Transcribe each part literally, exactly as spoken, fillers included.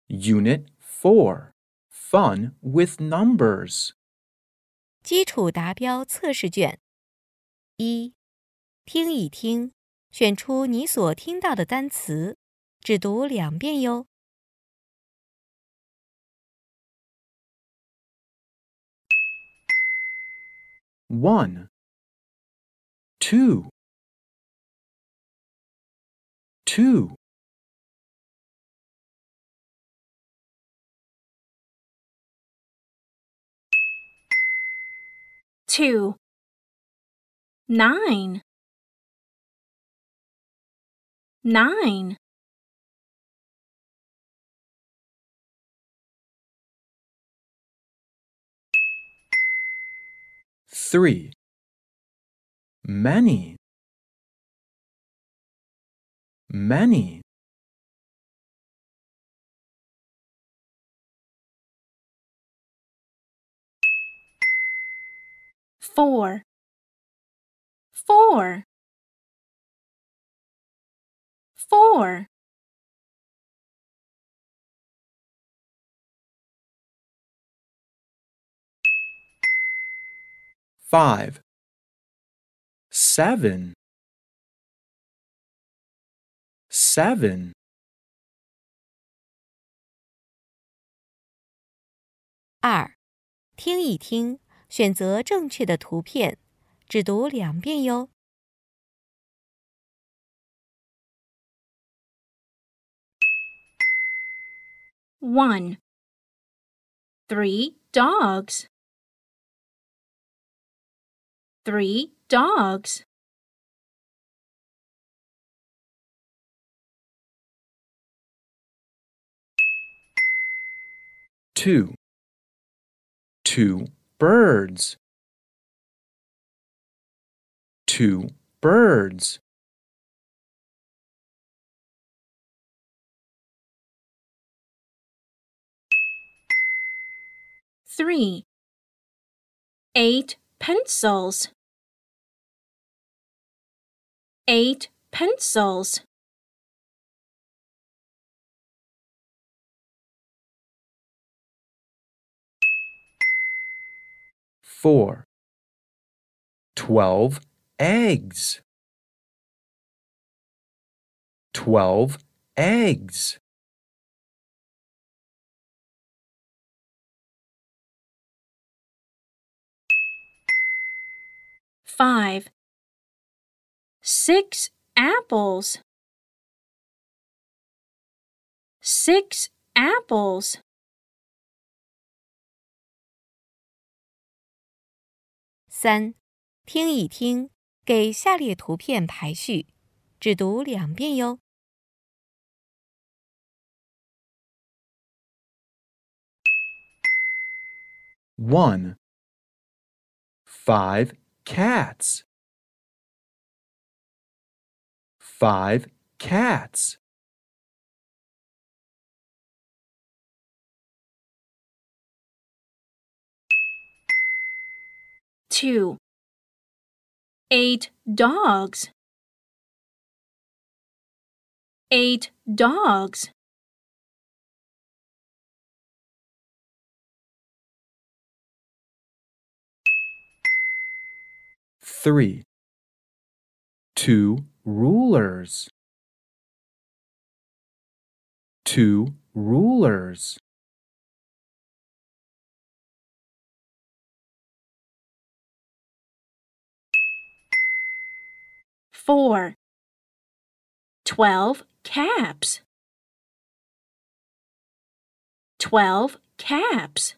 Unit four, Fun with Numbers. 基础达标测试卷一，听一听，选出你所听到的单词，只读两遍哟。 One, two, two, two, nine, nine, three, many, many, four, four, four, five, seven, seven, 二，听一听，选择正确的图片，只读两遍哟。 one, three dogs, three dogs, two, two birds, two birds, three, eight pencils, eight pencils, four, twelve eggs, twelve eggs, five, six apples, six apples, 三，听一听，给下列图片排序，只读两遍哟。 one, five cats, five cats, two, eight dogs, eight dogs, three, two rulers, two rulers, four, twelve caps, twelve caps,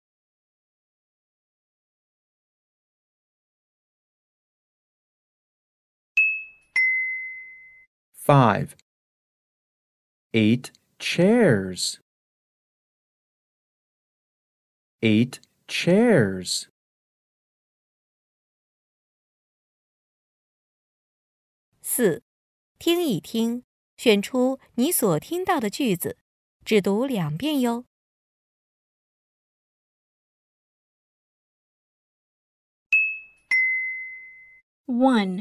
five, eight chairs, eight chairs, 四，听一听，选出你所听到的句子，只读两遍哟。 one.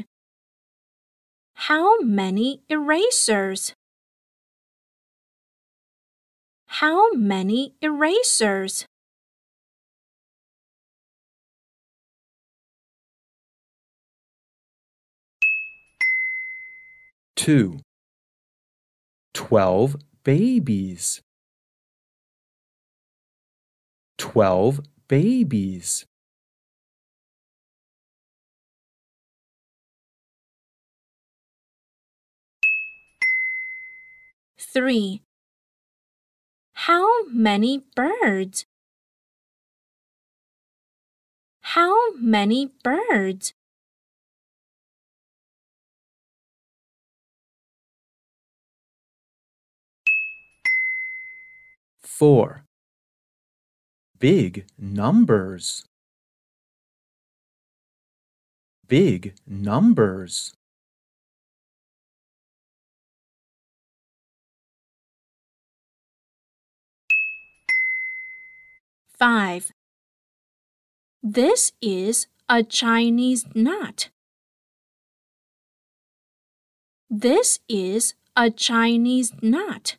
How many erasers? How many erasers? Two. Twelve babies. Twelve babies. Three. How many birds? How many birds? Four. Big numbers. Big numbers. Five. This is a Chinese nut. This is a Chinese nut.